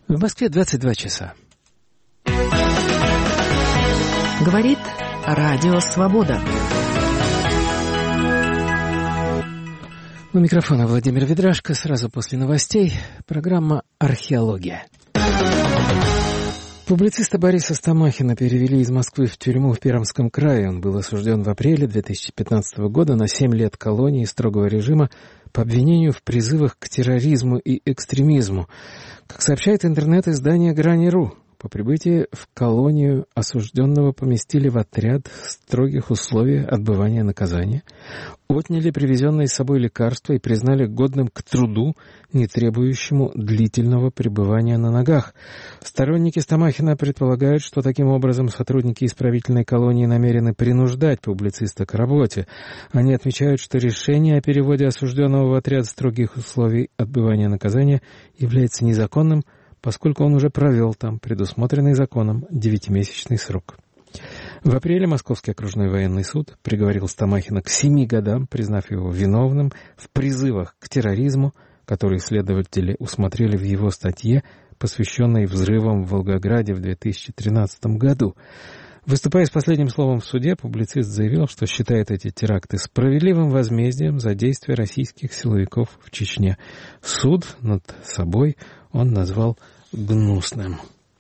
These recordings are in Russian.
В Москве 22 часа. Говорит Радио Свобода. У микрофона Владимир Ведрашко. Сразу после новостей программа «Археология». Публициста Бориса Стамахина перевели из Москвы в тюрьму в Пермском крае. Он был осужден в апреле 2015 года на 7 лет колонии строгого режима по обвинению в призывах к терроризму и экстремизму. Как сообщает интернет-издание «Грани.ру», по прибытии в колонию осужденного поместили в отряд в строгих условиях отбывания наказания, отняли привезенные с собой лекарства и признали годным к труду, не требующему длительного пребывания на ногах. Сторонники Стамахина предполагают, что таким образом сотрудники исправительной колонии намерены принуждать публициста к работе. Они отмечают, что решение о переводе осужденного в отряд строгих условий отбывания наказания является незаконным, поскольку он уже провел там предусмотренный законом 9-месячный срок. В апреле Московский окружной военный суд приговорил Стамахина к 7 годам, признав его виновным в призывах к терроризму, которые следователи усмотрели в его статье, посвященной взрывам в Волгограде в 2013 году. Выступая с последним словом в суде, публицист заявил, что считает эти теракты справедливым возмездием за действия российских силовиков в Чечне. Суд над собой он назвал гнусным.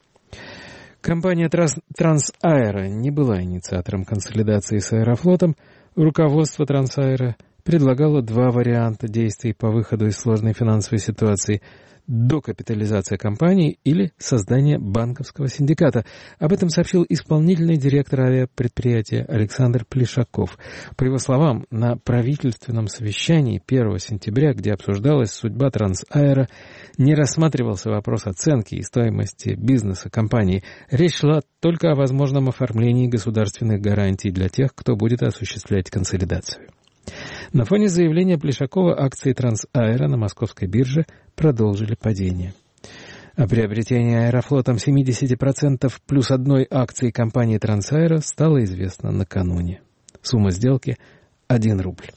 Компания «Трансаэро» не была инициатором консолидации с «Аэрофлотом». Руководство «Трансаэро» предлагало 2 варианта действий по выходу из сложной финансовой ситуации: докапитализация компании или создание банковского синдиката. Об этом сообщил исполнительный директор авиапредприятия Александр Плешаков. По его словам, на правительственном совещании 1 сентября, где обсуждалась судьба «Трансаэро», не рассматривался вопрос оценки и стоимости бизнеса компании. Речь шла только о возможном оформлении государственных гарантий для тех, кто будет осуществлять консолидацию. На фоне заявления Плешакова акции «Трансаэро» на московской бирже продолжили падение. О приобретении «Аэрофлотом» 70% плюс 1 акции компании «Трансаэро» стало известно накануне. Сумма сделки — 1 рубль.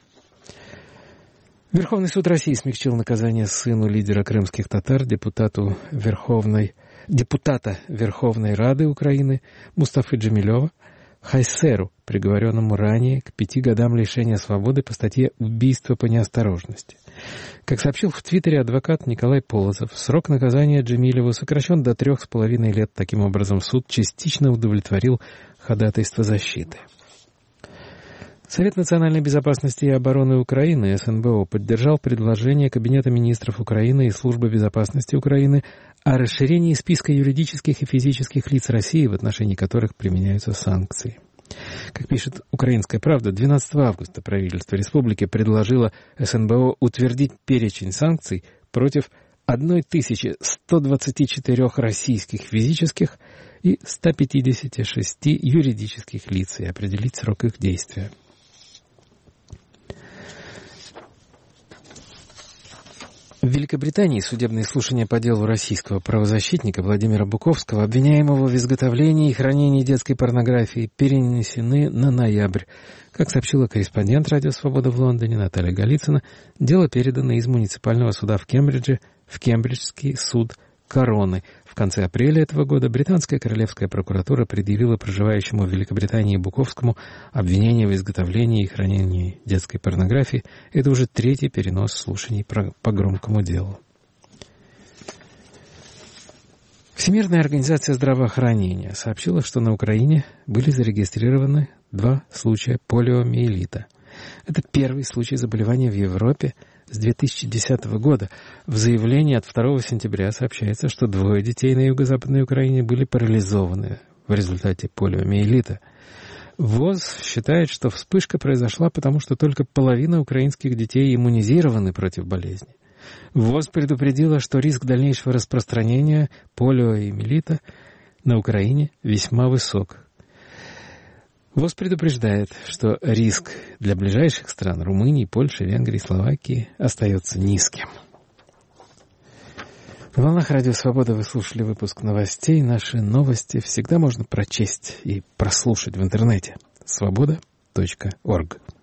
Верховный суд России смягчил наказание сыну лидера крымских татар, депутата Верховной Рады Украины Мустафы Джемилева Хайсеру, приговоренному ранее к 5 годам лишения свободы по статье «Убийство по неосторожности». Как сообщил в Твиттере адвокат Николай Полозов, срок наказания Джемилеву сокращен до 3,5 лет. Таким образом, суд частично удовлетворил ходатайство защиты. Совет национальной безопасности и обороны Украины, СНБО, поддержал предложение Кабинета министров Украины и Службы безопасности Украины о расширении списка юридических и физических лиц России, в отношении которых применяются санкции. Как пишет «Украинская правда», 12 августа правительство республики предложило СНБО утвердить перечень санкций против 1124 российских физических и 156 юридических лиц и определить срок их действия. В Великобритании судебные слушания по делу российского правозащитника Владимира Буковского, обвиняемого в изготовлении и хранении детской порнографии, перенесены на ноябрь. Как сообщила корреспондент «Радио Свобода» в Лондоне Наталья Голицына, дело передано из муниципального суда в Кембридже в Кембриджский суд Короны. В конце апреля этого года британская королевская прокуратура предъявила проживающему в Великобритании Буковскому обвинение в изготовлении и хранении детской порнографии. Это уже 3-й перенос слушаний по громкому делу. Всемирная организация здравоохранения сообщила, что на Украине были зарегистрированы 2 случая полиомиелита. Это первый случай заболевания в Европе с 2010 года. В заявлении от 2 сентября сообщается, что 2 детей на юго-западной Украине были парализованы в результате полиомиелита. ВОЗ считает, что вспышка произошла потому, что только половина украинских детей иммунизированы против болезни. ВОЗ предупредила, что риск дальнейшего распространения полиомиелита на Украине весьма высок. ВОЗ предупреждает, что риск для ближайших стран Румынии, Польши, Венгрии, Словакии остается низким. На волнах Радио Свобода вы слушали выпуск новостей. Наши новости всегда можно прочесть и прослушать в интернете. Свобода.орг